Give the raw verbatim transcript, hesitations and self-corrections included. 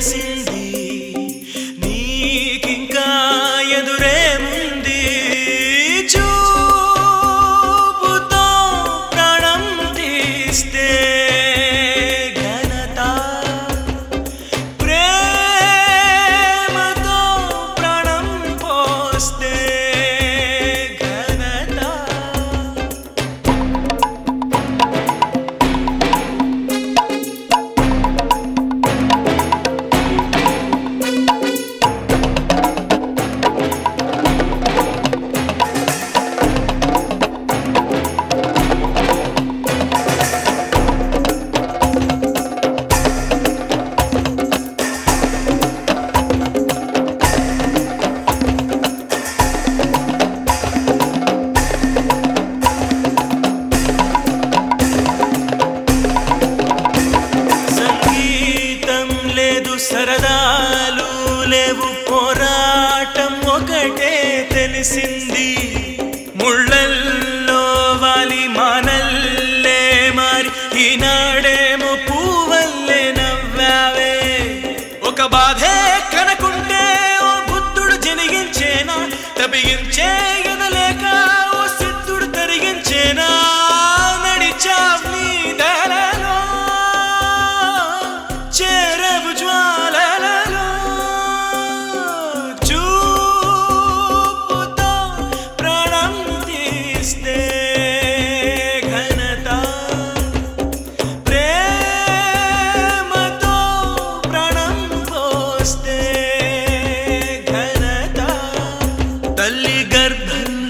తెలిసింది నీకింకా ఎదురేముంది చూపుతో ప్రాణం తీస్తే ఘనత ప్రేమతో ప్రాణం పోస్తే ఘనత సరదాలు లేవు పోరాటం ఒకటే తెలిసింది ముళ్ళల్లో వాలి మానల్లే మారి ఈనాడేమో పూవల్లే నవ్వావే ఒక బాధే కనకుంటే ఓ బుద్ధుడు జనిగించేనా తప్పించే ఎదలేక ఓ సిద్ధుడు తరిగించేనా నడిచావ్ నీ దారిలో చేరవు జ్వాలలలో చూపుతో ప్రాణం తీస్తే ఘనత ప్రేమతో ప్రాణం పోస్తే ఘనత తల్లి గర్భం